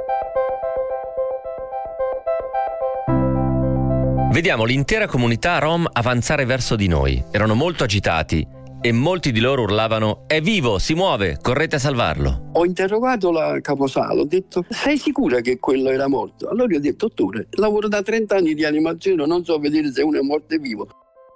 Vediamo l'intera comunità rom avanzare verso di noi. Erano molto agitati e molti di loro urlavano: è vivo, si muove, correte a salvarlo. Ho interrogato la caposala, ho detto: sei sicura che quello era morto? Allora gli ho detto: dottore, lavoro da 30 anni di animazione, non so vedere se uno è morto o vivo.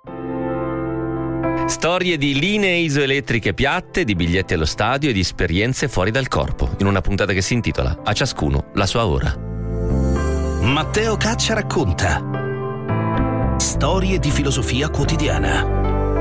Storie di linee isoelettriche piatte, di biglietti allo stadio e di esperienze fuori dal corpo, in una puntata che si intitola A ciascuno la sua ora. Matteo Caccia racconta storie di filosofia quotidiana.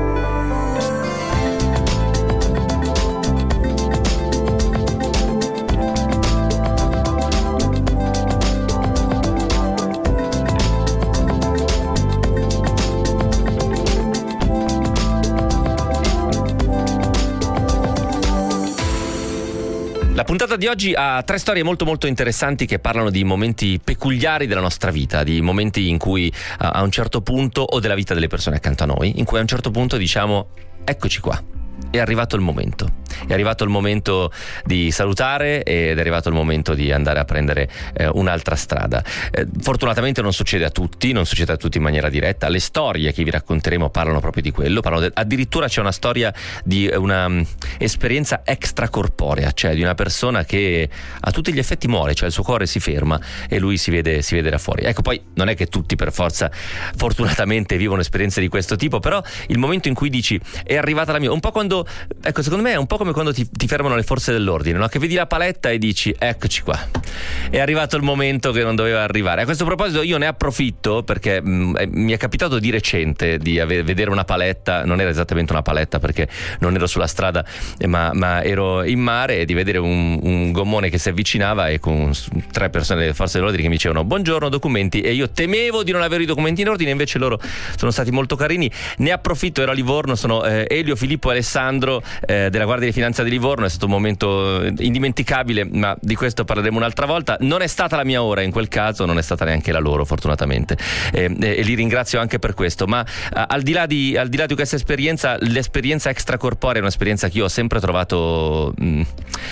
La puntata di oggi ha 3 storie molto molto interessanti che parlano di momenti peculiari della nostra vita, di momenti in cui a un certo punto, o della vita delle persone accanto a noi, in cui a un certo punto diciamo: eccoci qua, è arrivato il momento. È arrivato il momento di salutare ed è arrivato il momento di andare a prendere un'altra strada. Fortunatamente non succede a tutti in maniera diretta. Le storie che vi racconteremo parlano proprio di quello, addirittura c'è una storia di una esperienza extracorporea, cioè di una persona che a tutti gli effetti muore, cioè il suo cuore si ferma e lui si vede da fuori. Ecco, poi non è che tutti per forza fortunatamente vivono esperienze di questo tipo, però il momento in cui dici è arrivata la mia, un po' quando, ecco, secondo me è un po' come quando ti fermano le forze dell'ordine, no? Che vedi la paletta e dici: eccoci qua, è arrivato il momento che non doveva arrivare. A questo proposito io ne approfitto perché mi è capitato di recente di vedere una paletta, non era esattamente una paletta perché non ero sulla strada ma ero in mare, e di vedere un gommone che si avvicinava e con 3 persone delle forze dell'ordine che mi dicevano: buongiorno, documenti. E io temevo di non avere i documenti in ordine, invece loro sono stati molto carini. Ne approfitto, ero a Livorno, sono Elio, Filippo e Alessandro della Guardia di Finanza di Livorno. È stato un momento indimenticabile, ma di questo parleremo un'altra volta. Non è stata la mia ora in quel caso, non è stata neanche la loro, fortunatamente, e li ringrazio anche per questo. Ma al di là di questa esperienza, l'esperienza extracorporea è un'esperienza che io ho sempre trovato un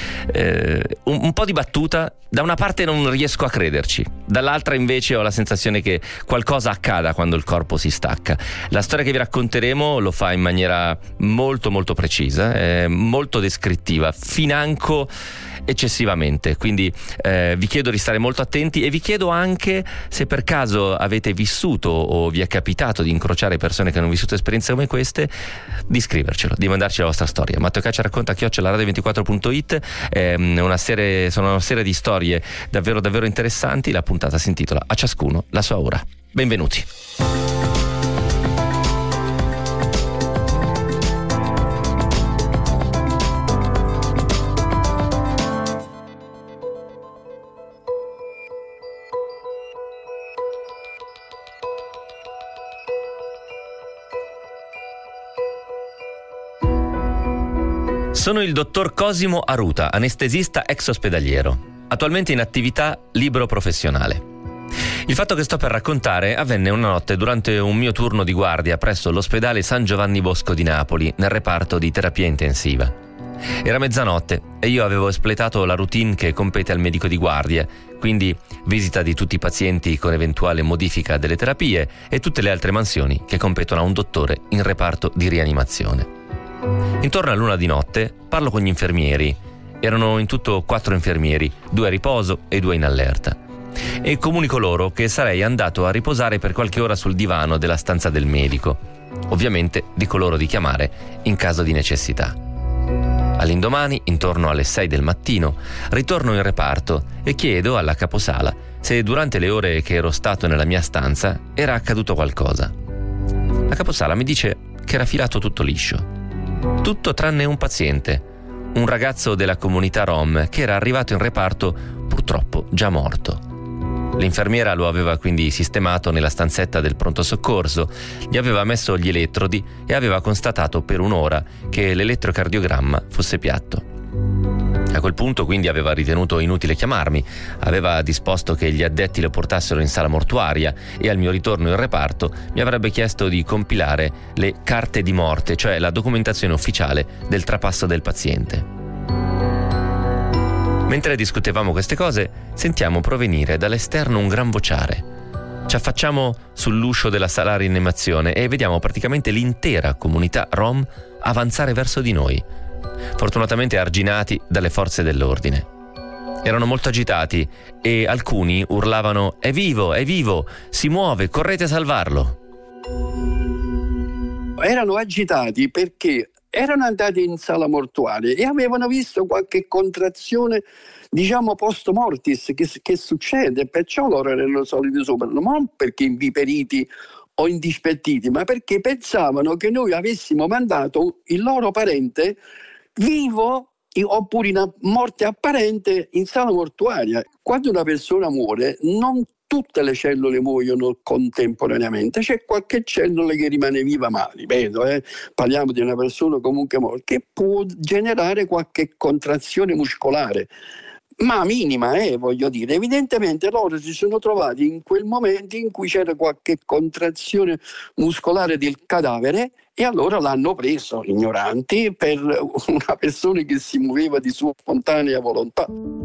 po' dibattuta. Da una parte non riesco a crederci, dall'altra invece ho la sensazione che qualcosa accada quando il corpo si stacca. La storia che vi racconteremo lo fa in maniera molto molto precisa, molto descrittiva, financo eccessivamente, quindi vi chiedo di stare molto attenti, e vi chiedo anche, se per caso avete vissuto o vi è capitato di incrociare persone che hanno vissuto esperienze come queste, di scrivercelo, di mandarci la vostra storia. Matteo Caccia racconta @radio24.it. Sono una serie di storie davvero davvero interessanti. La puntata si intitola A ciascuno la sua ora. Benvenuti. Sono il dottor Cosimo Aruta, anestesista ex ospedaliero, attualmente in attività libero professionale. Il fatto che sto per raccontare avvenne una notte durante un mio turno di guardia presso l'ospedale San Giovanni Bosco di Napoli, nel reparto di terapia intensiva. Era mezzanotte e io avevo espletato la routine che compete al medico di guardia, quindi visita di tutti i pazienti con eventuale modifica delle terapie e tutte le altre mansioni che competono a un dottore in reparto di rianimazione. Intorno all'1 di notte parlo con gli infermieri. Erano in tutto 4 infermieri, 2 a riposo e 2 in allerta. E comunico loro che sarei andato a riposare per qualche ora sul divano della stanza del medico. Ovviamente dico loro di chiamare in caso di necessità. All'indomani, intorno alle 6 del mattino, ritorno in reparto e chiedo alla caposala se durante le ore che ero stato nella mia stanza era accaduto qualcosa. La caposala mi dice che era filato tutto liscio. Tutto tranne un paziente, un ragazzo della comunità rom che era arrivato in reparto purtroppo già morto. L'infermiera lo aveva quindi sistemato nella stanzetta del pronto soccorso, gli aveva messo gli elettrodi e aveva constatato per un'ora che l'elettrocardiogramma fosse piatto. A quel punto quindi aveva ritenuto inutile chiamarmi, aveva disposto che gli addetti lo portassero in sala mortuaria e al mio ritorno in reparto mi avrebbe chiesto di compilare le carte di morte, cioè la documentazione ufficiale del trapasso del paziente. Mentre discutevamo queste cose, sentiamo provenire dall'esterno un gran vociare. Ci affacciamo sull'uscio della sala rianimazione e vediamo praticamente l'intera comunità rom avanzare verso di noi, fortunatamente arginati dalle forze dell'ordine. Erano molto agitati e alcuni urlavano: è vivo, si muove, correte a salvarlo. Erano agitati perché erano andati in sala mortuaria e avevano visto qualche contrazione, diciamo post mortis, che succede, perciò loro erano soliti sopra, non perché inviperiti o indispettiti, ma perché pensavano che noi avessimo mandato il loro parente vivo oppure in morte apparente in sala mortuaria. Quando una persona muore, non tutte le cellule muoiono contemporaneamente, c'è qualche cellula che rimane viva, ma ripeto, parliamo di una persona comunque morta, che può generare qualche contrazione muscolare, ma minima, voglio dire. Evidentemente loro si sono trovati in quel momento in cui c'era qualche contrazione muscolare del cadavere e allora l'hanno preso, ignoranti, per una persona che si muoveva di sua spontanea volontà.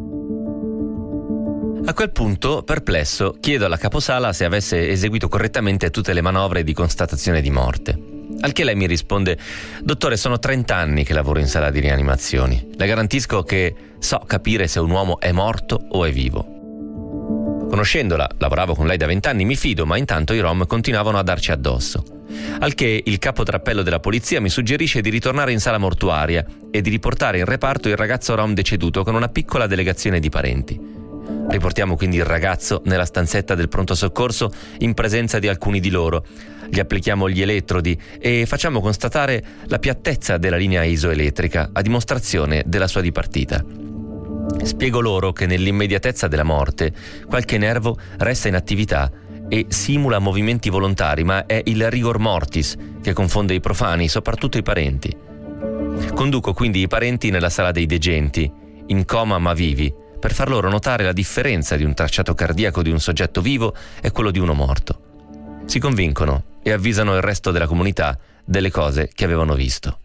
A quel punto, perplesso, chiedo alla caposala se avesse eseguito correttamente tutte le manovre di constatazione di morte. Al che lei mi risponde: dottore, sono 30 anni che lavoro in sala di rianimazioni. Le garantisco che so capire se un uomo è morto o è vivo. Conoscendola, lavoravo con lei da 20 anni, mi fido, ma intanto i rom continuavano a darci addosso. Al che il capo trappello della polizia mi suggerisce di ritornare in sala mortuaria e di riportare in reparto il ragazzo rom deceduto con una piccola delegazione di parenti. Riportiamo quindi il ragazzo nella stanzetta del pronto soccorso in presenza di alcuni di loro. Gli applichiamo gli elettrodi e facciamo constatare la piattezza della linea isoelettrica a dimostrazione della sua dipartita. Spiego loro che nell'immediatezza della morte qualche nervo resta in attività e simula movimenti volontari, ma è il rigor mortis che confonde i profani, soprattutto i parenti. Conduco quindi i parenti nella sala dei degenti, in coma ma vivi, per far loro notare la differenza di un tracciato cardiaco di un soggetto vivo e quello di uno morto. Si convincono e avvisano il resto della comunità delle cose che avevano visto.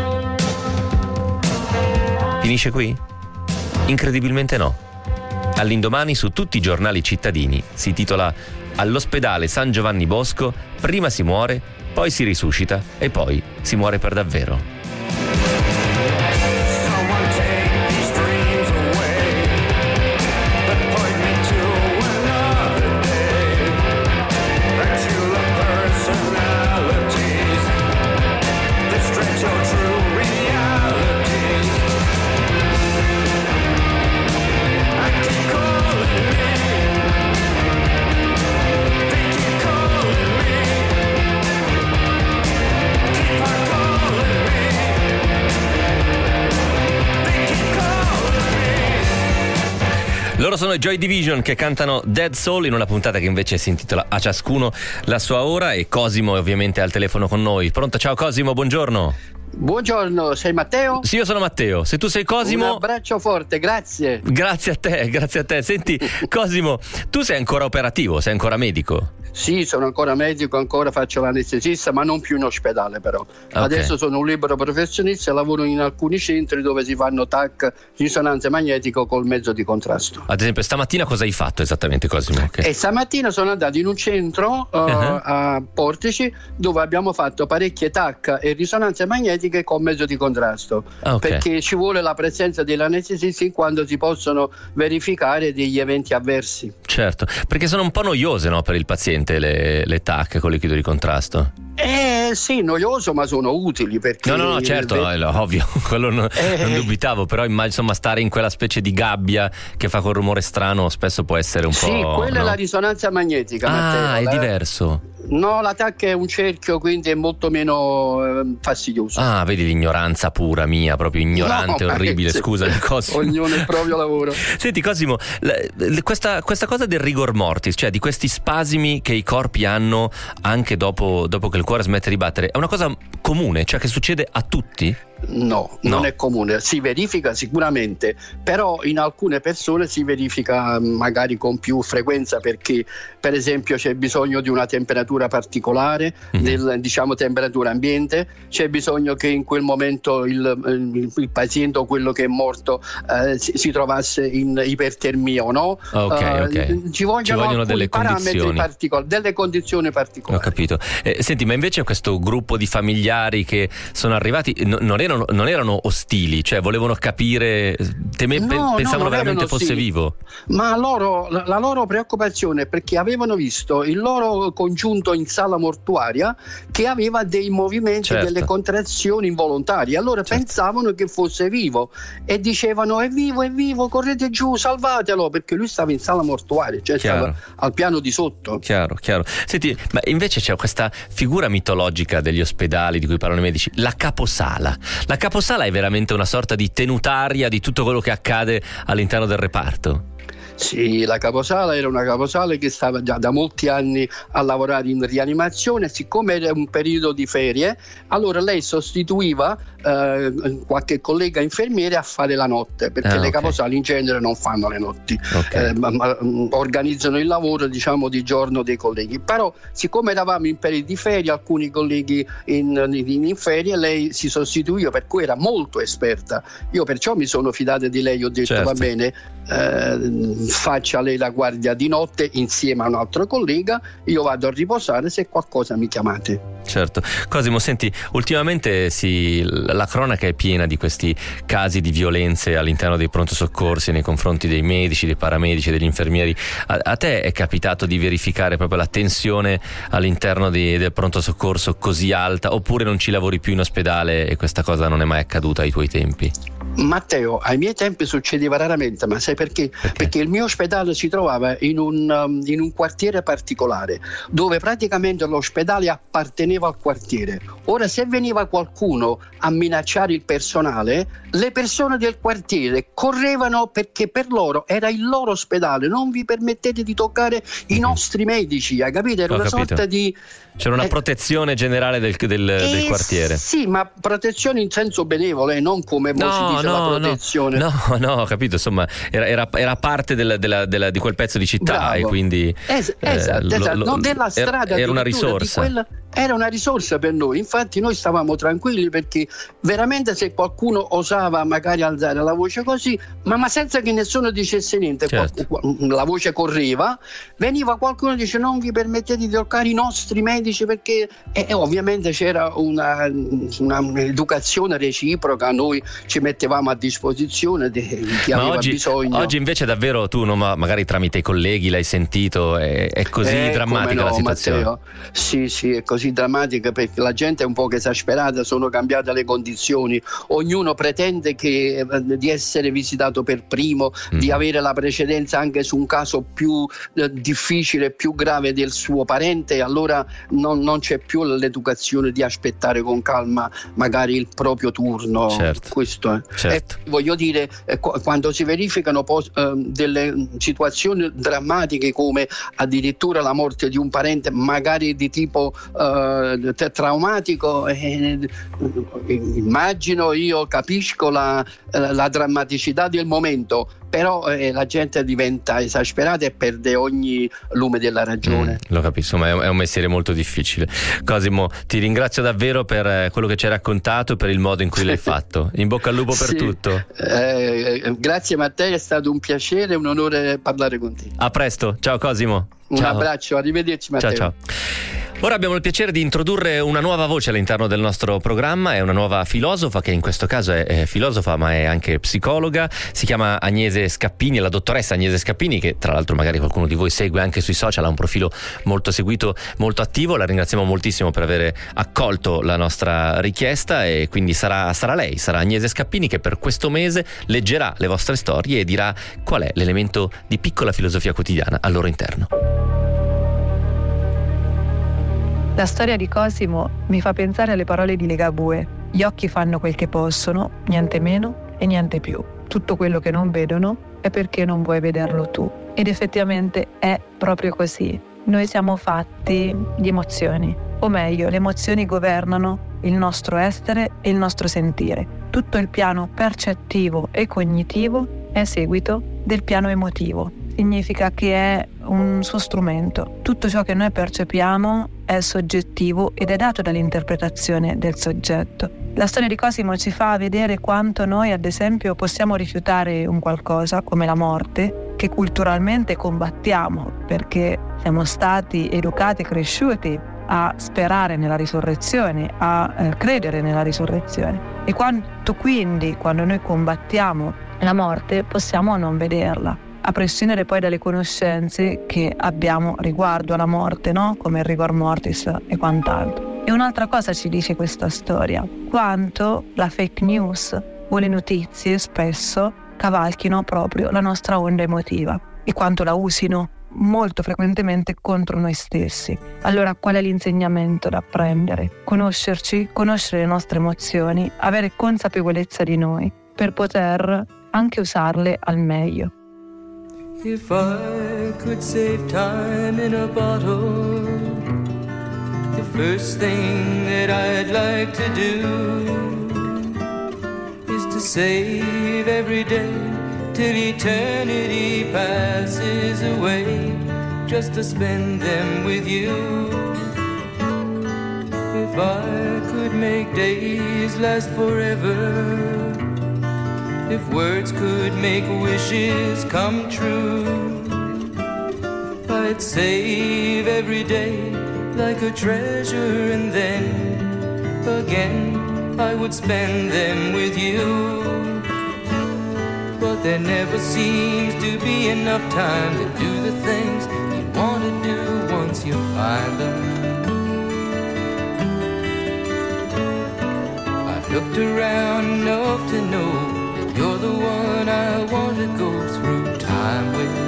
Finisce qui? Incredibilmente no. All'indomani su tutti i giornali cittadini si titola: all'ospedale San Giovanni Bosco prima si muore, poi si risuscita e poi si muore per davvero. Loro sono i Joy Division che cantano Dead Soul in una puntata che invece si intitola A ciascuno la sua ora, e Cosimo è ovviamente al telefono con noi. Pronto? Ciao Cosimo, buongiorno. Buongiorno, sei Matteo? Sì, io sono Matteo. Se tu sei Cosimo... Un abbraccio forte, grazie. Grazie a te. Senti, Cosimo, tu sei ancora operativo, sei ancora medico? Sì, sono ancora medico, ancora faccio l'anestesista, ma non più in ospedale però. Okay. Adesso sono un libero professionista e lavoro in alcuni centri dove si fanno TAC, risonanza magnetica col mezzo di contrasto. Ad esempio, stamattina cosa hai fatto esattamente, Cosimo? Okay. E stamattina sono andato in un centro a Portici dove abbiamo fatto parecchie TAC e risonanze magnetiche con mezzo di contrasto. Okay. Perché ci vuole la presenza dell'anestesista quando si possono verificare degli eventi avversi. Certo, perché sono un po' noiose, no, per il paziente le TAC con liquido di contrasto. Sì, noioso, ma sono utili perché... No, certo, ovvio, quello non dubitavo, però insomma stare in quella specie di gabbia che fa quel rumore strano spesso può essere un po'... Sì, quella è la risonanza magnetica, Matteo. È diverso. No, la TAC è un cerchio, quindi è molto meno fastidioso. Ah, vedi l'ignoranza pura mia, proprio ignorante, orribile, scusami Cosimo. Ognuno il proprio lavoro. Senti Cosimo, questa cosa del rigor mortis, cioè di questi spasimi che i corpi hanno anche dopo che il cuore smette di battere, è una cosa comune, cioè che succede a tutti? No, non è comune. Si verifica sicuramente, però in alcune persone si verifica magari con più frequenza, perché per esempio c'è bisogno di una temperatura particolare, diciamo temperatura ambiente, c'è bisogno che in quel momento il paziente o quello che è morto si trovasse in ipertermia o no. Ci vogliono delle condizioni particolari, delle condizioni particolari. Ho capito. Senti, ma invece questo gruppo di familiari che sono arrivati non erano ostili, cioè volevano capire, pensavano veramente fosse vivo? Ma la loro preoccupazione è perché avevano visto il loro congiunto in sala mortuaria che aveva dei movimenti, delle contrazioni involontarie, allora pensavano che fosse vivo e dicevano è vivo, correte giù, salvatelo, perché lui stava in sala mortuaria, cioè stava al piano di sotto. Chiaro. Senti, ma invece c'è questa figura mitologica degli ospedali di cui parlano i medici, la caposala. La caposala è veramente una sorta di tenutaria di tutto quello che accade all'interno del reparto? Sì, la caposala era una caposala che stava già da molti anni a lavorare in rianimazione. Siccome era un periodo di ferie, allora lei sostituiva qualche collega infermiere a fare la notte, perché le caposali in genere non fanno le notti, ma organizzano il lavoro, diciamo, di giorno dei colleghi. Però siccome eravamo in periodo di ferie, alcuni colleghi in ferie, lei si sostituiva, per cui era molto esperta. Io perciò mi sono fidato di lei, ho detto va bene, faccia lei la guardia di notte insieme a un altro collega, io vado a riposare, se qualcosa mi chiamate. Certo. Cosimo, senti, ultimamente la cronaca è piena di questi casi di violenze all'interno dei pronto soccorsi nei confronti dei medici, dei paramedici, degli infermieri. A te è capitato di verificare proprio la tensione all'interno del pronto soccorso così alta, oppure non ci lavori più in ospedale e questa cosa non è mai accaduta ai tuoi tempi? Matteo, ai miei tempi succedeva raramente, ma sai perché? Perché il mio ospedale si trovava in un quartiere particolare, dove praticamente l'ospedale apparteneva al quartiere. Ora, se veniva qualcuno a minacciare il personale, le persone del quartiere correvano, perché per loro era il loro ospedale. Non vi permettete di toccare i nostri medici, hai capito? Era una sorta di... C'era una protezione generale del quartiere. Sì, ma protezione in senso benevole, non come si dice la protezione. No, ho capito, insomma, era parte di quel pezzo di città. Bravo. E quindi esatto. Non della strada, era una risorsa. Era una risorsa per noi, infatti noi stavamo tranquilli, perché veramente se qualcuno osava magari alzare la voce così, ma senza che nessuno dicesse niente, la voce correva, veniva qualcuno e dice non vi permettete di toccare i nostri medici, perché ovviamente c'era un'educazione reciproca, noi ci mettevamo a disposizione di chi aveva bisogno. Oggi invece davvero tu, magari tramite i colleghi l'hai sentito, è così drammatica la situazione? Matteo, sì, è così drammatica, perché la gente è un po' esasperata, sono cambiate le condizioni, ognuno pretende di essere visitato per primo, di avere la precedenza anche su un caso più difficile, più grave del suo parente, allora non c'è più l'educazione di aspettare con calma magari il proprio turno. Questo voglio dire, quando si verificano delle situazioni drammatiche, come addirittura la morte di un parente magari di tipo traumatico, immagino, io capisco la drammaticità del momento, però la gente diventa esasperata e perde ogni lume della ragione. Lo capisco, ma è un mestiere molto difficile. Cosimo, ti ringrazio davvero per quello che ci hai raccontato e per il modo in cui l'hai fatto. In bocca al lupo per tutto. Grazie Matteo, è stato un piacere e un onore parlare con te. A presto, ciao Cosimo. Un abbraccio, arrivederci Matteo. Ciao. Ora abbiamo il piacere di introdurre una nuova voce all'interno del nostro programma, è una nuova filosofa, che in questo caso è filosofa ma è anche psicologa, si chiama Agnese Scappini, la dottoressa Agnese Scappini, che tra l'altro magari qualcuno di voi segue anche sui social, ha un profilo molto seguito, molto attivo. La ringraziamo moltissimo per aver accolto la nostra richiesta, e quindi sarà Agnese Scappini che per questo mese leggerà le vostre storie e dirà qual è l'elemento di piccola filosofia quotidiana al loro interno. La storia di Cosimo mi fa pensare alle parole di Ligabue. Gli occhi fanno quel che possono, niente meno e niente più. Tutto quello che non vedono è perché non vuoi vederlo tu. Ed effettivamente è proprio così. Noi siamo fatti di emozioni, o meglio, le emozioni governano il nostro essere e il nostro sentire. Tutto il piano percettivo e cognitivo è seguito del piano emotivo. Significa che è un suo strumento. Tutto ciò che noi percepiamo è soggettivo ed è dato dall'interpretazione del soggetto. La storia di Cosimo ci fa vedere quanto noi, ad esempio, possiamo rifiutare un qualcosa come la morte, che culturalmente combattiamo perché siamo stati educati e cresciuti a sperare nella risurrezione, a credere nella risurrezione. E quanto quindi, quando noi combattiamo la morte, possiamo non vederla, a prescindere poi dalle conoscenze che abbiamo riguardo alla morte, no? Come il rigor mortis e quant'altro. E un'altra cosa ci dice questa storia: quanto la fake news o le notizie spesso cavalchino proprio la nostra onda emotiva e quanto la usino molto frequentemente contro noi stessi. Allora, qual è l'insegnamento da apprendere? Conoscerci, conoscere le nostre emozioni, avere consapevolezza di noi per poter anche usarle al meglio. If I could save time in a bottle, the first thing that I'd like to do is to save every day till eternity passes away, just to spend them with you. If I could make days last forever, if words could make wishes come true, I'd save every day like a treasure, and then again I would spend them with you. But there never seems to be enough time to do the things you want to do once you find them. I've looked around enough to know you're the one I want to go through time with.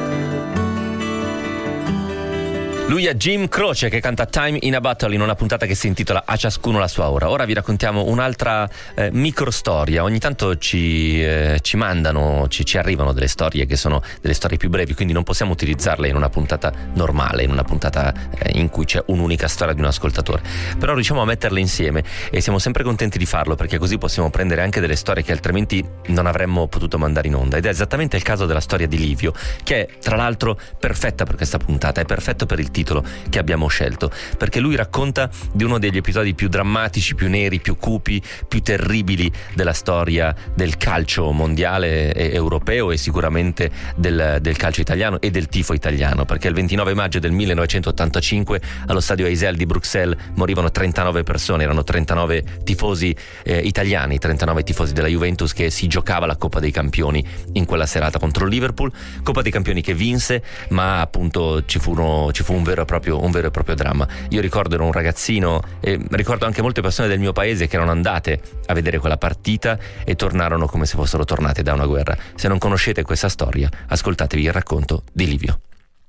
Lui è Jim Croce, che canta Time in a Battle in una puntata che si intitola A ciascuno la sua ora. Ora vi raccontiamo un'altra microstoria. Ogni tanto ci mandano, ci arrivano delle storie che sono delle storie più brevi, quindi non possiamo utilizzarle in una puntata normale, in una puntata in cui c'è un'unica storia di un ascoltatore. Però riusciamo a metterle insieme e siamo sempre contenti di farlo, perché così possiamo prendere anche delle storie che altrimenti non avremmo potuto mandare in onda. Ed è esattamente il caso della storia di Livio, che è tra l'altro perfetta per questa puntata, è perfetto per il titolo che abbiamo scelto, perché lui racconta di uno degli episodi più drammatici, più neri, più cupi, più terribili della storia del calcio mondiale e europeo, e sicuramente del calcio italiano e del tifo italiano, perché il 29 maggio del 1985 allo stadio Heysel di Bruxelles morivano 39 persone, erano 39 tifosi italiani, 39 tifosi della Juventus, che si giocava la Coppa dei Campioni in quella serata contro il Liverpool, Coppa dei Campioni che vinse, ma appunto ci fu un vero e proprio dramma. Io ricordo, ero un ragazzino, e ricordo anche molte persone del mio paese che erano andate a vedere quella partita e tornarono come se fossero tornate da una guerra. Se non conoscete questa storia, ascoltatevi il racconto di Livio.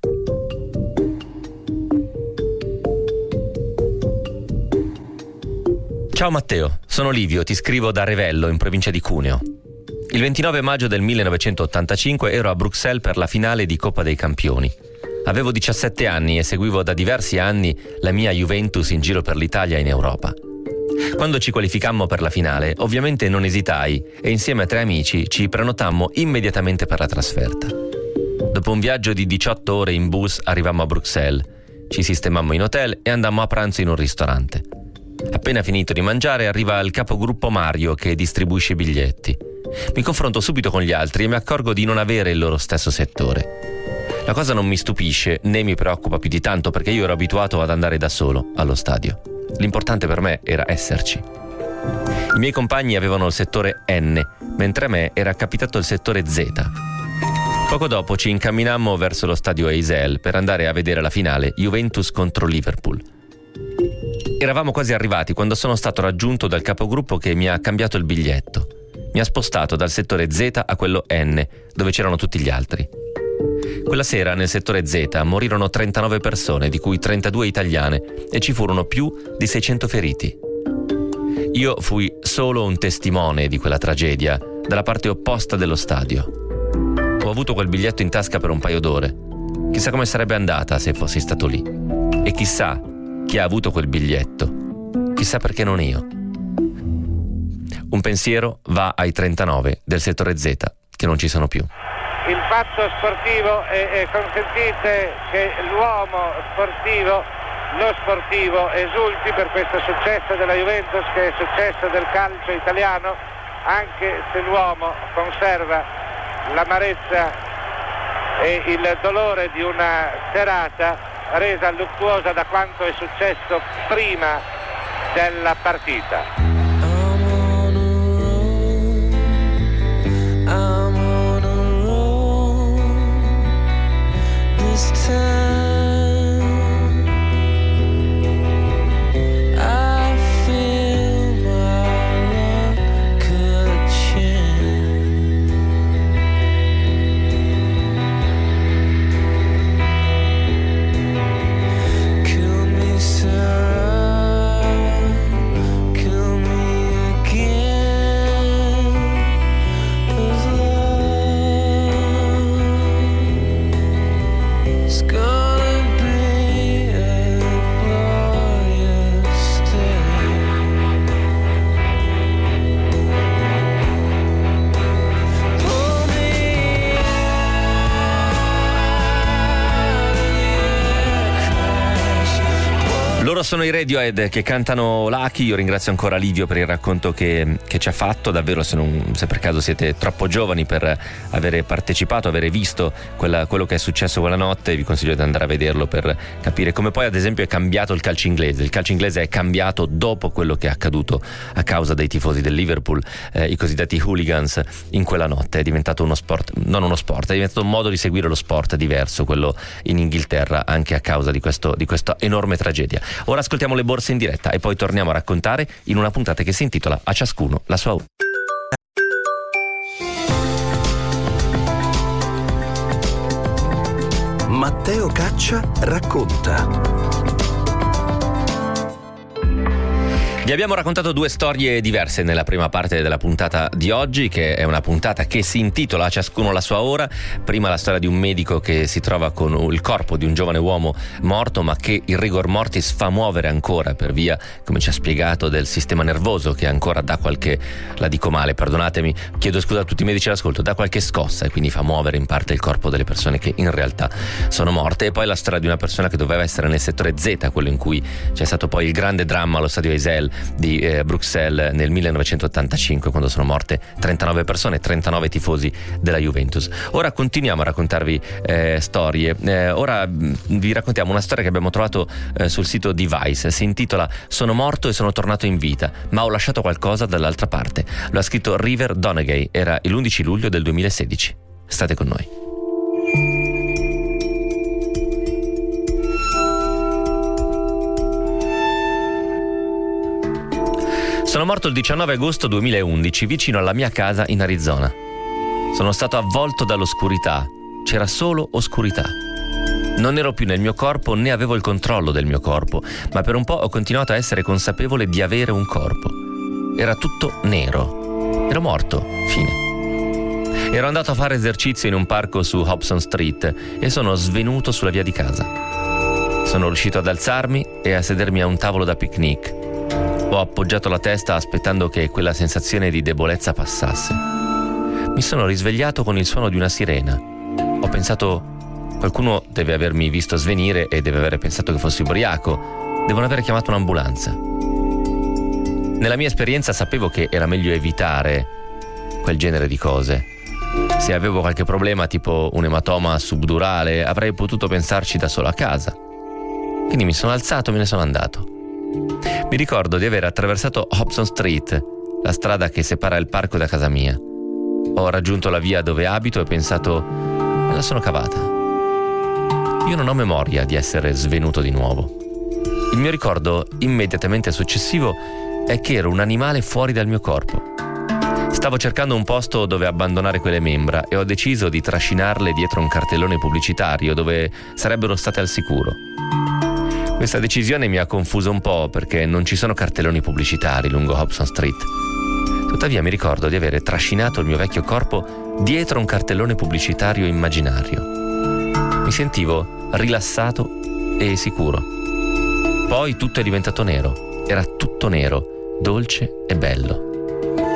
Ciao Matteo, sono Livio, ti scrivo da Revello in provincia di Cuneo. Il 29 maggio del 1985 ero a Bruxelles per la finale di Coppa dei Campioni. Avevo 17 anni e seguivo da diversi anni la mia Juventus in giro per l'Italia e in Europa. Quando ci qualificammo per la finale, ovviamente non esitai e insieme a 3 amici ci prenotammo immediatamente per la trasferta. Dopo un viaggio di 18 ore in bus arrivammo a Bruxelles, ci sistemammo in hotel e andammo a pranzo in un ristorante. Appena finito di mangiare arriva il capogruppo Mario che distribuisce i biglietti. Mi confronto subito con gli altri e mi accorgo di non avere il loro stesso settore. La cosa non mi stupisce né mi preoccupa più di tanto, perché io ero abituato ad andare da solo allo stadio. L'importante per me era esserci. I miei compagni avevano il settore N, mentre a me era capitato il settore Z. Poco dopo ci incamminammo verso lo stadio Heysel per andare a vedere la finale Juventus contro Liverpool. Eravamo quasi arrivati quando sono stato raggiunto dal capogruppo che mi ha cambiato il biglietto. Mi ha spostato dal settore Z a quello N, dove c'erano tutti gli altri. Quella sera nel settore Z morirono 39 persone, di cui 32 italiane, e ci furono più di 600 feriti. Io fui solo un testimone di quella tragedia, dalla parte opposta dello stadio. Ho avuto quel biglietto in tasca per un paio d'ore. Chissà come sarebbe andata se fossi stato lì. E chissà chi ha avuto quel biglietto. Chissà perché non io. Un pensiero va ai 39 del settore Z, che non ci sono più. Il fatto sportivo è consentite che l'uomo sportivo, lo sportivo, esulti per questo successo della Juventus, che è successo del calcio italiano, anche se l'uomo conserva l'amarezza e il dolore di una serata resa luttuosa da quanto è successo prima della partita. Loro sono i Radiohead che cantano Lucky. Io ringrazio ancora Livio per il racconto che ci ha fatto. Davvero, se per caso siete troppo giovani per avere partecipato, avere visto quello che è successo quella notte, vi consiglio di andare a vederlo per capire come poi ad esempio è cambiato il calcio inglese. Il calcio inglese è cambiato dopo quello che è accaduto a causa dei tifosi del Liverpool, i cosiddetti hooligans in quella notte. È diventato uno sport, non uno sport, è diventato un modo di seguire lo sport diverso, quello in Inghilterra, anche a causa di questa enorme tragedia. Ora ascoltiamo le borse in diretta e poi torniamo a raccontare in una puntata che si intitola A ciascuno la sua. Matteo Caccia racconta. Vi abbiamo raccontato due storie diverse nella prima parte della puntata di oggi, che è una puntata che si intitola A ciascuno la sua ora. Prima la storia di un medico che si trova con il corpo di un giovane uomo morto, ma che il rigor mortis fa muovere ancora per via, come ci ha spiegato, del sistema nervoso che ancora dà qualche, la dico male, perdonatemi, chiedo scusa a tutti i medici all'ascolto, dà qualche scossa e quindi fa muovere in parte il corpo delle persone che in realtà sono morte. E poi la storia di una persona che doveva essere nel settore Z, quello in cui c'è stato poi il grande dramma allo stadio Heysel di Bruxelles nel 1985, quando sono morte 39 persone, 39 tifosi della Juventus. Ora continuiamo a raccontarvi storie. Ora vi raccontiamo una storia che abbiamo trovato sul sito di Vice. Si intitola Sono morto e sono tornato in vita, ma ho lasciato qualcosa dall'altra parte. Lo ha scritto River Donegay. Era l'11 luglio del 2016. State con noi. Sono morto il 19 agosto 2011 vicino alla mia casa in Arizona. Sono stato avvolto dall'oscurità. C'era solo oscurità. Non ero più nel mio corpo né avevo il controllo del mio corpo, ma per un po' ho continuato a essere consapevole di avere un corpo. Era tutto nero. Ero morto. Fine. Ero andato a fare esercizio in un parco su Hobson Street e sono svenuto sulla via di casa. Sono riuscito ad alzarmi e a sedermi a un tavolo da picnic. Ho appoggiato la testa aspettando che quella sensazione di debolezza passasse. Mi sono risvegliato con il suono di una sirena. Ho pensato, qualcuno deve avermi visto svenire e deve aver pensato che fossi ubriaco. Devono aver chiamato un'ambulanza. Nella mia esperienza sapevo che era meglio evitare quel genere di cose. Se avevo qualche problema, tipo un ematoma subdurale, avrei potuto pensarci da solo a casa. Quindi mi sono alzato e me ne sono andato. Mi ricordo di aver attraversato Hobson Street, la strada che separa il parco da casa mia. Ho raggiunto la via dove abito e pensato, me la sono cavata. Io non ho memoria di essere svenuto di nuovo. Il mio ricordo immediatamente successivo è che ero un animale fuori dal mio corpo. Stavo cercando un posto dove abbandonare quelle membra e ho deciso di trascinarle dietro un cartellone pubblicitario dove sarebbero state al sicuro. Questa decisione mi ha confuso un po' perché non ci sono cartelloni pubblicitari lungo Hobson Street. Tuttavia mi ricordo di avere trascinato il mio vecchio corpo dietro un cartellone pubblicitario immaginario. Mi sentivo rilassato e sicuro. Poi tutto è diventato nero. Era tutto nero, dolce e bello.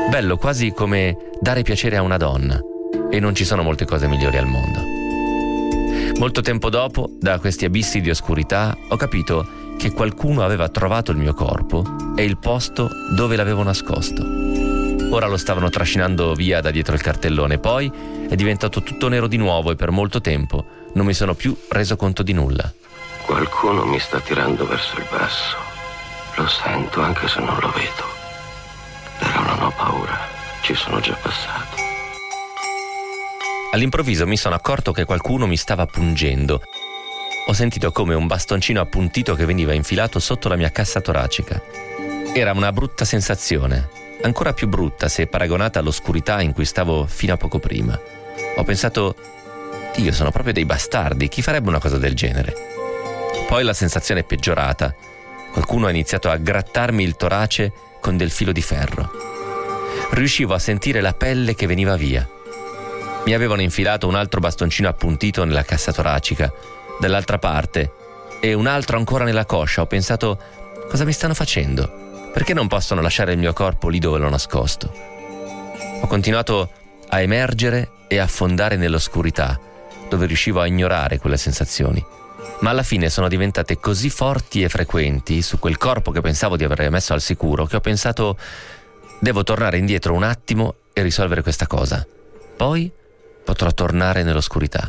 Bello quasi come dare piacere a una donna, e non ci sono molte cose migliori al mondo. Molto tempo dopo, da questi abissi di oscurità, ho capito che qualcuno aveva trovato il mio corpo e il posto dove l'avevo nascosto. Ora lo stavano trascinando via da dietro il cartellone, poi è diventato tutto nero di nuovo e per molto tempo non mi sono più reso conto di nulla. Qualcuno mi sta tirando verso il basso. Lo sento anche se non lo vedo. Però non ho paura, ci sono già passato. All'improvviso mi sono accorto che qualcuno mi stava pungendo. Ho sentito come un bastoncino appuntito che veniva infilato sotto la mia cassa toracica. Era una brutta sensazione, ancora più brutta se paragonata all'oscurità in cui stavo fino a poco prima. Ho pensato, Dio, sono proprio dei bastardi, chi farebbe una cosa del genere? Poi la sensazione è peggiorata. Qualcuno ha iniziato a grattarmi il torace con del filo di ferro. Riuscivo a sentire la pelle che veniva via. Mi avevano infilato un altro bastoncino appuntito nella cassa toracica, dall'altra parte, e un altro ancora nella coscia. Ho pensato, cosa mi stanno facendo? Perché non possono lasciare il mio corpo lì dove l'ho nascosto? Ho continuato a emergere e affondare nell'oscurità, dove riuscivo a ignorare quelle sensazioni. Ma alla fine sono diventate così forti e frequenti su quel corpo che pensavo di aver messo al sicuro, che ho pensato, devo tornare indietro un attimo e risolvere questa cosa. Poi potrò tornare nell'oscurità.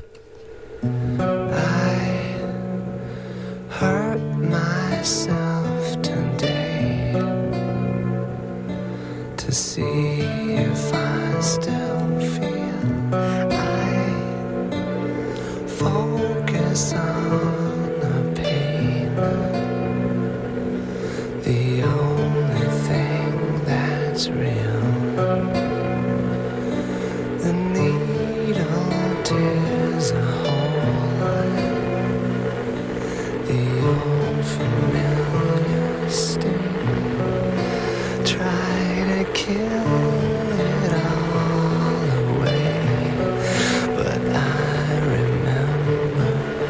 I hurt myself today to see if I still feel. I focus on the pain, the only thing that's real. The needle tears a hole, the old familiar sting. Try to kill it all away, but I remember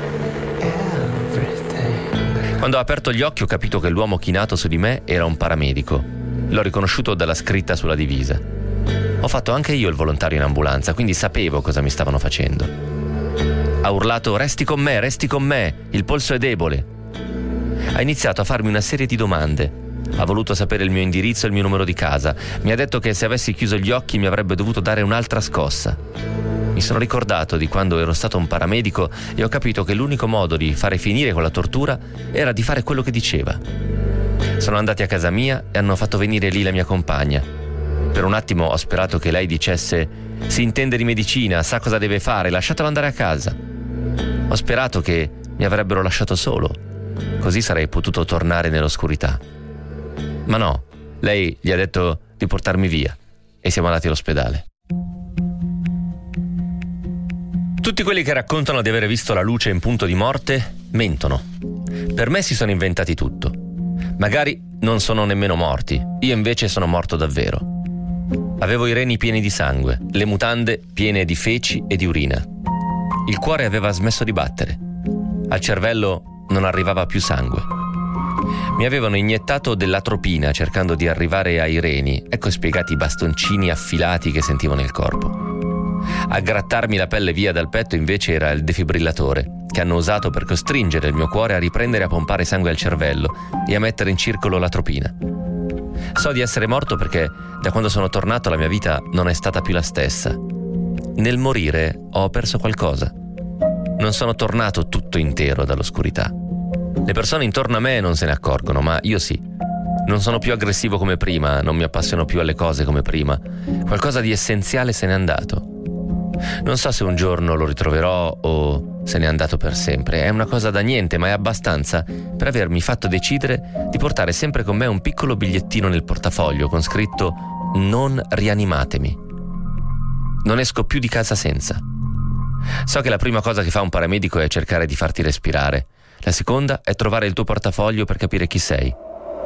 everything. Quando ho aperto gli occhi ho capito che l'uomo chinato su di me era un paramedico. L'ho riconosciuto dalla scritta sulla divisa. Ho fatto anche io il volontario in ambulanza, quindi sapevo cosa mi stavano facendo. Ha urlato, resti con me, il polso è debole. Ha iniziato a farmi una serie di domande. Ha voluto sapere il mio indirizzo e il mio numero di casa. Mi ha detto che se avessi chiuso gli occhi mi avrebbe dovuto dare un'altra scossa. Mi sono ricordato di quando ero stato un paramedico e ho capito che l'unico modo di fare finire quella tortura era di fare quello che diceva. Sono andati a casa mia e hanno fatto venire lì la mia compagna. Per un attimo ho sperato che lei dicesse si intende di medicina, sa cosa deve fare, lasciatelo andare a casa. Ho sperato che mi avrebbero lasciato solo, così sarei potuto tornare nell'oscurità. Ma no, lei gli ha detto di portarmi via e siamo andati all'ospedale. Tutti quelli che raccontano di avere visto la luce in punto di morte mentono. Per me si sono inventati tutto. Magari non sono nemmeno morti, io invece sono morto davvero. Avevo i reni pieni di sangue, le mutande piene di feci e di urina. Il cuore aveva smesso di battere. Al cervello non arrivava più sangue. Mi avevano iniettato dell'atropina cercando di arrivare ai reni, ecco spiegati i bastoncini affilati che sentivo nel corpo. A grattarmi la pelle via dal petto invece era il defibrillatore, che hanno usato per costringere il mio cuore a riprendere a pompare sangue al cervello e a mettere in circolo l'atropina. So di essere morto perché da quando sono tornato la mia vita non è stata più la stessa. Nel morire ho perso qualcosa. Non sono tornato tutto intero dall'oscurità. Le persone intorno a me non se ne accorgono, ma io sì. Non sono più aggressivo come prima, non mi appassiono più alle cose come prima. Qualcosa di essenziale se n'è andato. Non so se un giorno lo ritroverò o se n'è andato per sempre. È una cosa da niente, ma è abbastanza per avermi fatto decidere di portare sempre con me un piccolo bigliettino nel portafoglio con scritto «Non rianimatemi». Non esco più di casa senza. So che la prima cosa che fa un paramedico è cercare di farti respirare. La seconda è trovare il tuo portafoglio per capire chi sei.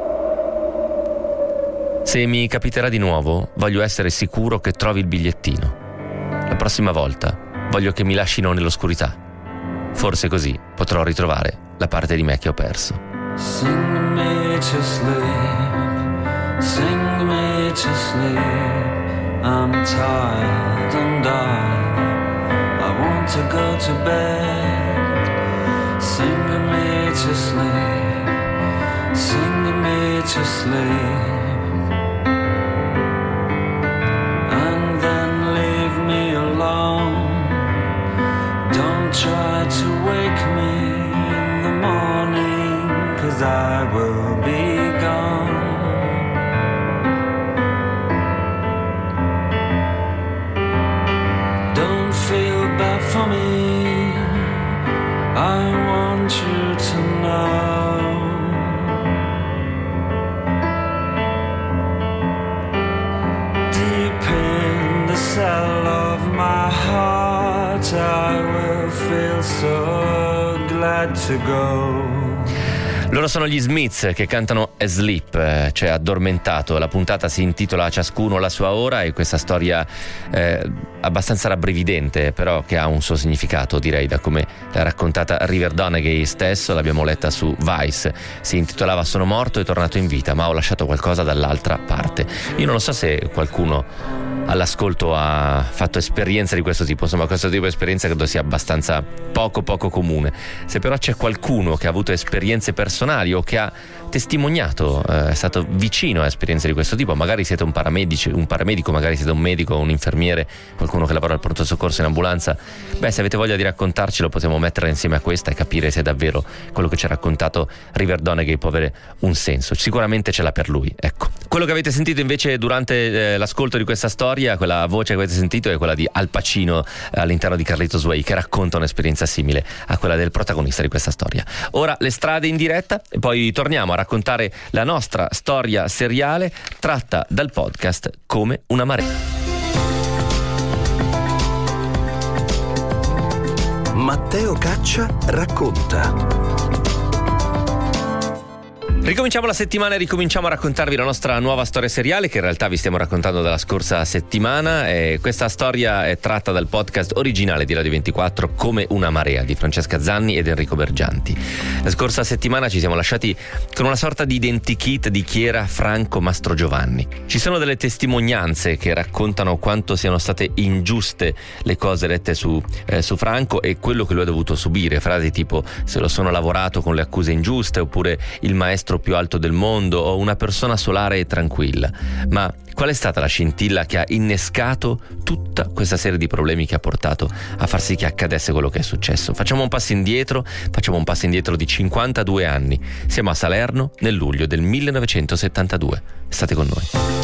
Se mi capiterà di nuovo, voglio essere sicuro che trovi il bigliettino. La prossima volta voglio che mi lascino nell'oscurità. Forse così potrò ritrovare la parte di me che ho perso. Sing me to sleep Sing me to sleep, I'm tired and I want to go to bed. Sing me to sleep, sing me to sleep. And then leave me alone. Don't try to wake me in the morning, 'cause I will be gone. Don't feel bad for me, I want you to know. Deep in the cell of my heart, I will feel so glad to go. Loro sono gli Smiths che cantano Asleep, cioè addormentato. La puntata si intitola Ciascuno la sua ora, e questa storia abbastanza rabbrividente, però che ha un suo significato, direi, da come l'ha raccontata River Doneghy stesso. L'abbiamo letta su Vice, si intitolava Sono morto e tornato in vita, ma ho lasciato qualcosa dall'altra parte. Io non lo so se qualcuno all'ascolto ha fatto esperienza di questo tipo, insomma questo tipo di esperienza credo sia abbastanza poco comune. Se però c'è qualcuno che ha avuto esperienze personali o che ha testimoniato, è stato vicino a esperienze di questo tipo, magari siete un paramedico, magari siete un medico, un infermiere, qualcuno che lavora al pronto soccorso in ambulanza, se avete voglia di raccontarcelo possiamo mettere insieme a questa e capire se davvero quello che ci ha raccontato River Doneghy può avere un senso. Sicuramente ce l'ha per lui, ecco. Quello che avete sentito invece durante l'ascolto di questa storia, quella voce che avete sentito, è quella di Al Pacino all'interno di Carlitos Way, che racconta un'esperienza simile a quella del protagonista di questa storia. Ora le strade in diretta e poi torniamo a raccontare la nostra storia seriale tratta dal podcast Come una marea. Matteo Caccia racconta. Ricominciamo la settimana e ricominciamo a raccontarvi la nostra nuova storia seriale, che in realtà vi stiamo raccontando dalla scorsa settimana. Questa storia è tratta dal podcast originale di Radio 24 Come una marea di Francesca Zanni ed Enrico Bergianti. La scorsa settimana ci siamo lasciati con una sorta di identikit di chi era Franco Mastrogiovanni. Ci sono delle testimonianze che raccontano quanto siano state ingiuste le cose dette su Franco e quello che lui ha dovuto subire. Frasi tipo "se lo sono lavorato con le accuse ingiuste", oppure "il maestro più alto del mondo", o "una persona solare e tranquilla". Ma qual è stata la scintilla che ha innescato tutta questa serie di problemi che ha portato a far sì che accadesse quello che è successo? Facciamo un passo indietro di 52 anni. Siamo a Salerno nel luglio del 1972. State con noi.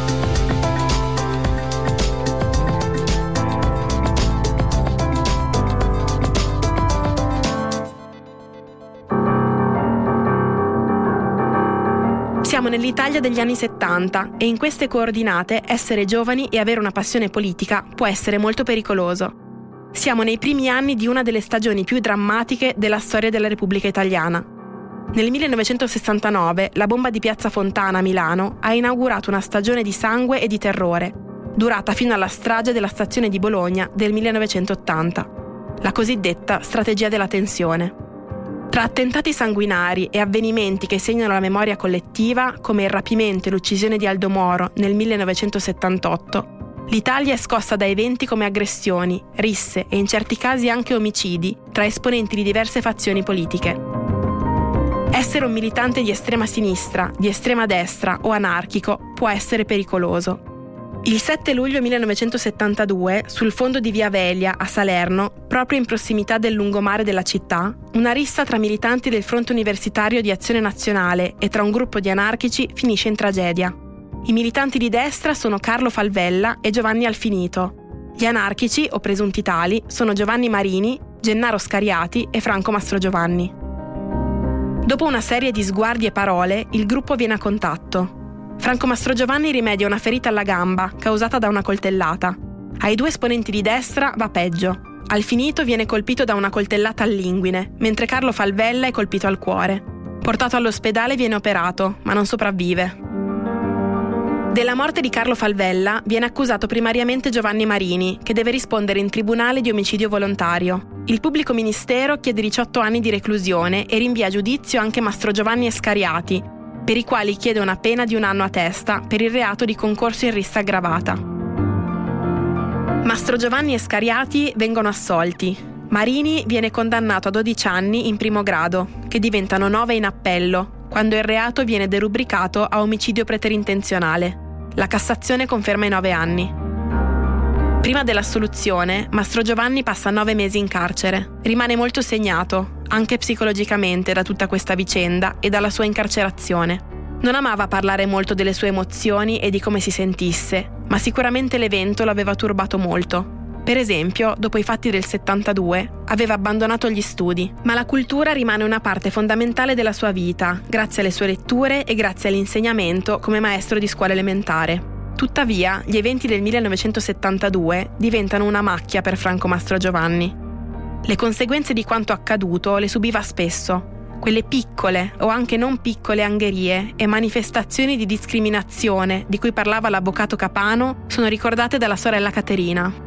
Siamo nell'Italia degli anni 70 e in queste coordinate essere giovani e avere una passione politica può essere molto pericoloso. Siamo nei primi anni di una delle stagioni più drammatiche della storia della Repubblica Italiana. Nel 1969 la bomba di Piazza Fontana a Milano ha inaugurato una stagione di sangue e di terrore, durata fino alla strage della stazione di Bologna del 1980, la cosiddetta strategia della tensione. Tra attentati sanguinari e avvenimenti che segnano la memoria collettiva, come il rapimento e l'uccisione di Aldo Moro nel 1978, l'Italia è scossa da eventi come aggressioni, risse e in certi casi anche omicidi tra esponenti di diverse fazioni politiche. Essere un militante di estrema sinistra, di estrema destra o anarchico può essere pericoloso. Il 7 luglio 1972, sul fondo di Via Velia a Salerno, proprio in prossimità del lungomare della città, una rissa tra militanti del Fronte Universitario di Azione Nazionale e tra un gruppo di anarchici finisce in tragedia. I militanti di destra sono Carlo Falvella e Giovanni Alfinito. Gli anarchici, o presunti tali, sono Giovanni Marini, Gennaro Scariati e Franco Mastrogiovanni. Dopo una serie di sguardi e parole, il gruppo viene a contatto. Franco Mastrogiovanni rimedia una ferita alla gamba causata da una coltellata. Ai due esponenti di destra va peggio. Alfinito viene colpito da una coltellata all'inguine, mentre Carlo Falvella è colpito al cuore. Portato all'ospedale viene operato, ma non sopravvive. Della morte di Carlo Falvella viene accusato primariamente Giovanni Marini, che deve rispondere in tribunale di omicidio volontario. Il pubblico ministero chiede 18 anni di reclusione e rinvia a giudizio anche Mastrogiovanni e Scariati, per i quali chiede una pena di 1 anno a testa per il reato di concorso in rissa aggravata. Mastro Giovanni e Scariati vengono assolti. Marini viene condannato a 12 anni in primo grado, che diventano 9 in appello, quando il reato viene derubricato a omicidio preterintenzionale. La Cassazione conferma i 9 anni. Prima dell'assoluzione, Mastro Giovanni passa 9 mesi in carcere. Rimane molto segnato, anche psicologicamente, da tutta questa vicenda e dalla sua incarcerazione. Non amava parlare molto delle sue emozioni e di come si sentisse, ma sicuramente l'evento lo aveva turbato molto. Per esempio, dopo i fatti del 72, aveva abbandonato gli studi, ma la cultura rimane una parte fondamentale della sua vita, grazie alle sue letture e grazie all'insegnamento come maestro di scuola elementare. Tuttavia, gli eventi del 1972 diventano una macchia per Franco Mastro Giovanni. Le conseguenze di quanto accaduto le subiva spesso. Quelle piccole o anche non piccole angherie e manifestazioni di discriminazione di cui parlava l'avvocato Capano sono ricordate dalla sorella Caterina.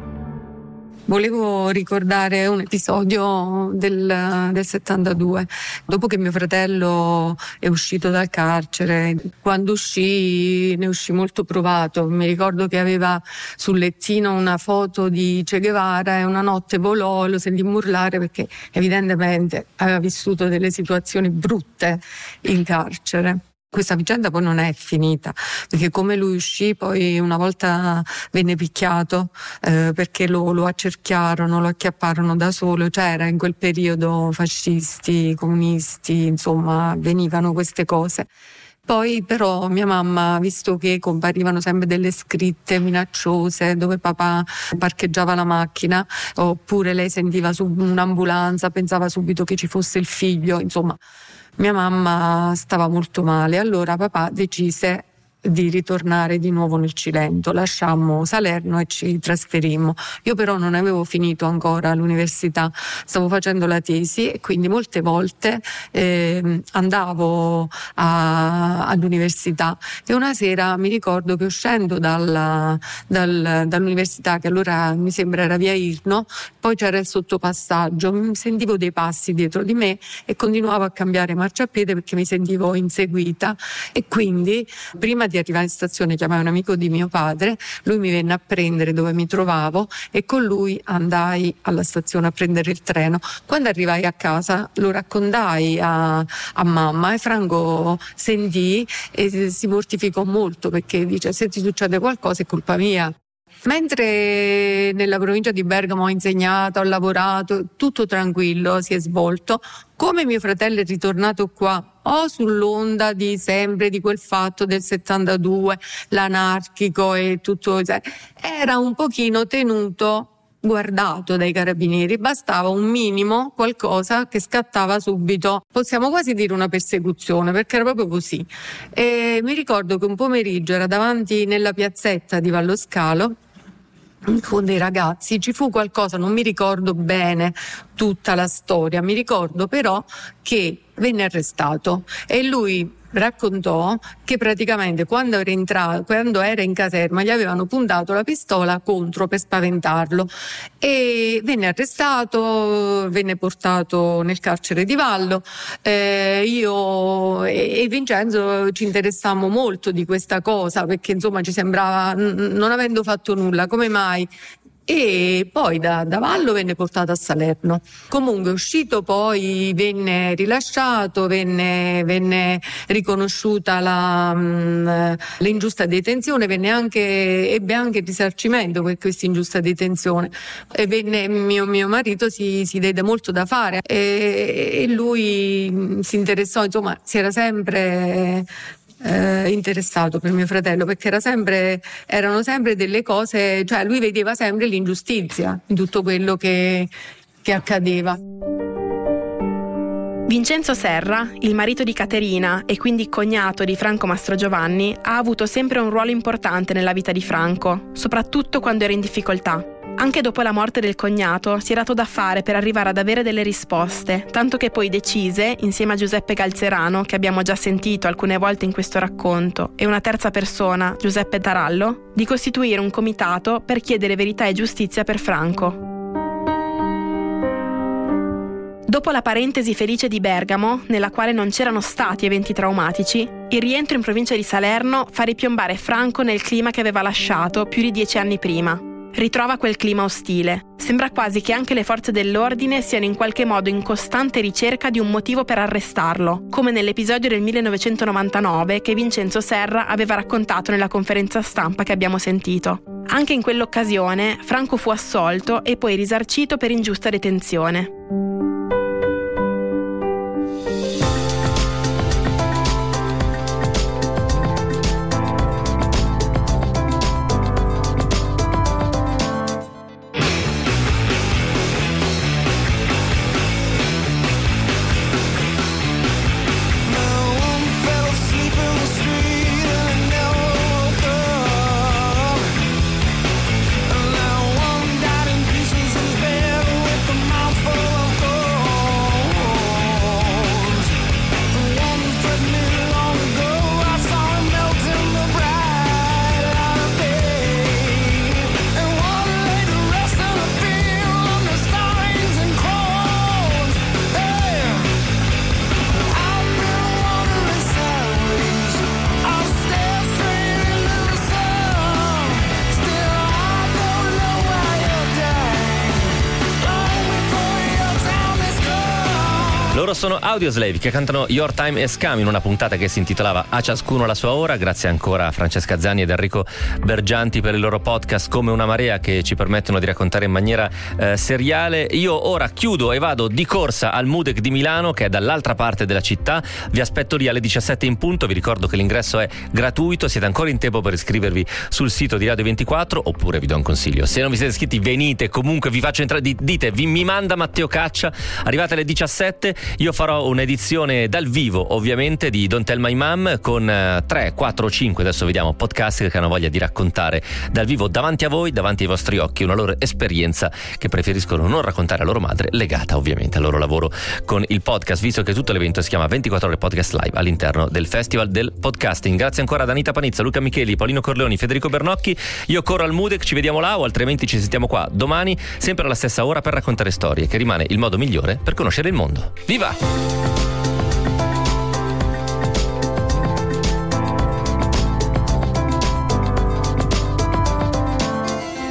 Volevo ricordare un episodio del 72, dopo che mio fratello è uscito dal carcere. Quando uscì, ne uscì molto provato. Mi ricordo che aveva sul lettino una foto di Che Guevara e una notte volò, lo sentì urlare perché evidentemente aveva vissuto delle situazioni brutte in carcere. Questa vicenda poi non è finita, perché come lui uscì poi una volta venne picchiato perché lo accerchiarono, lo acchiapparono da solo. C'era in quel periodo fascisti, comunisti, insomma avvenivano queste cose. Poi però mia mamma, visto che comparivano sempre delle scritte minacciose dove papà parcheggiava la macchina, oppure lei sentiva un'ambulanza, pensava subito che ci fosse il figlio, insomma mia mamma stava molto male. Allora papà decise di ritornare di nuovo nel Cilento. Lasciammo Salerno e ci trasferimmo. Io però non avevo finito ancora l'università, stavo facendo la tesi e quindi molte volte andavo all'università. E una sera mi ricordo che uscendo dall'università, che allora mi sembra era via Irno, poi c'era il sottopassaggio, sentivo dei passi dietro di me e continuavo a cambiare marciapiede perché mi sentivo inseguita, e quindi prima di arrivare in stazione chiamai un amico di mio padre, lui mi venne a prendere dove mi trovavo e con lui andai alla stazione a prendere il treno. Quando arrivai a casa lo raccontai a mamma e Franco sentì e si mortificò molto perché dice: se ti succede qualcosa è colpa mia. Mentre nella provincia di Bergamo ho insegnato, ho lavorato, tutto tranquillo si è svolto. Come mio fratello è ritornato qua, o sull'onda di sempre di quel fatto del 72, l'anarchico e tutto, era un pochino tenuto, guardato dai carabinieri, bastava un minimo, qualcosa che scattava subito, possiamo quasi dire una persecuzione, perché era proprio così. E mi ricordo che un pomeriggio era davanti nella piazzetta di Vallo Scalo con dei ragazzi, ci fu qualcosa, non mi ricordo bene tutta la storia, mi ricordo però che venne arrestato e lui raccontò che praticamente quando era in caserma gli avevano puntato la pistola contro per spaventarlo e venne arrestato, venne portato nel carcere di Vallo. Io e Vincenzo ci interessammo molto di questa cosa perché insomma ci sembrava, non avendo fatto nulla, come mai? E poi da Vallo venne portato a Salerno. Comunque uscito poi venne rilasciato, venne riconosciuta l'ingiusta detenzione, ebbe anche il risarcimento per questa ingiusta detenzione e mio marito si diede molto da fare e lui si interessò, insomma si era sempre interessato per mio fratello perché erano sempre delle cose, cioè lui vedeva sempre l'ingiustizia in tutto quello che accadeva. Vincenzo Serra, il marito di Caterina e quindi cognato di Franco Mastro Giovanni, ha avuto sempre un ruolo importante nella vita di Franco, soprattutto quando era in difficoltà. Anche dopo la morte del cognato si è dato da fare per arrivare ad avere delle risposte, tanto che poi decise, insieme a Giuseppe Galzerano, che abbiamo già sentito alcune volte in questo racconto, e una terza persona, Giuseppe Tarallo, di costituire un comitato per chiedere verità e giustizia per Franco. Dopo la parentesi felice di Bergamo, nella quale non c'erano stati eventi traumatici, il rientro in provincia di Salerno fa ripiombare Franco nel clima che aveva lasciato più di 10 anni prima. Ritrova quel clima ostile. Sembra quasi che anche le forze dell'ordine siano in qualche modo in costante ricerca di un motivo per arrestarlo, come nell'episodio del 1999 che Vincenzo Serra aveva raccontato nella conferenza stampa che abbiamo sentito. Anche in quell'occasione Franco fu assolto e poi risarcito per ingiusta detenzione. Loro sono Audioslave che cantano Your Time Has Come in una puntata che si intitolava A ciascuno la sua ora. Grazie ancora a Francesca Zanni ed Enrico Bergianti per il loro podcast Come una marea, che ci permettono di raccontare in maniera seriale. Io ora chiudo e vado di corsa al Mudec di Milano, che è dall'altra parte della città. Vi aspetto lì alle 17 in punto. Vi ricordo che l'ingresso è gratuito, siete ancora in tempo per iscrivervi sul sito di Radio 24, oppure vi do un consiglio: se non vi siete iscritti venite comunque, vi faccio entrare, dite mi manda Matteo Caccia. Arrivate alle 17, io farò un'edizione dal vivo ovviamente di Don't Tell My Mom con 3, 4 o 5, adesso vediamo, podcast che hanno voglia di raccontare dal vivo davanti a voi, davanti ai vostri occhi, una loro esperienza che preferiscono non raccontare a loro madre, legata ovviamente al loro lavoro con il podcast, visto che tutto l'evento si chiama 24 ore podcast live all'interno del Festival del Podcasting. Grazie ancora ad Anita Panizza, Luca Micheli, Paolino Corleoni, Federico Bernocchi. Io corro al Mudec, ci vediamo là o altrimenti ci sentiamo qua domani sempre alla stessa ora per raccontare storie, che rimane il modo migliore per conoscere il mondo. Viva!